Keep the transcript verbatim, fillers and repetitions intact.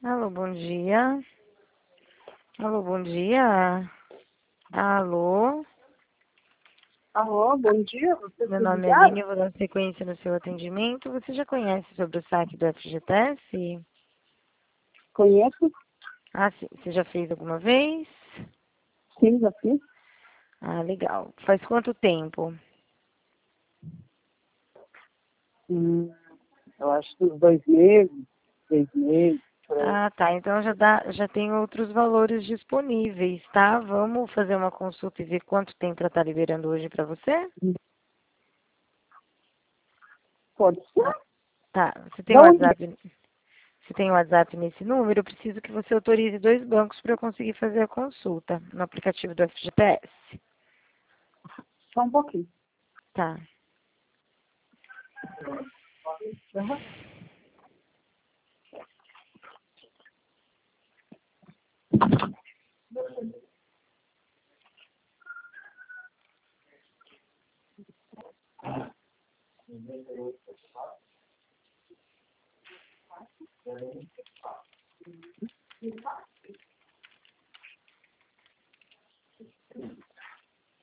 Alô, bom dia. Alô, bom dia. Alô, Alô, bom dia, vocês meu me nome é ligaram? Aline, eu vou dar sequência no seu atendimento. Você já conhece sobre o saque do F G T S? Conheço, Ah, sim. Você já fez alguma vez? sim, já fiz. Ah, legal. Faz quanto tempo? Hum, eu acho que uns dois meses, três meses, por aí. Ah, tá. Então já dá, já tem outros valores disponíveis, tá? Vamos fazer uma consulta e ver quanto tem para estar liberando hoje para você? Pode ser? Ah, tá. Você tem o Da onde? WhatsApp? Você tem o WhatsApp nesse número? Eu preciso que você autorize dois bancos para eu conseguir fazer a consulta no aplicativo do F G T S. Só um pouquinho. Tá. Uhum.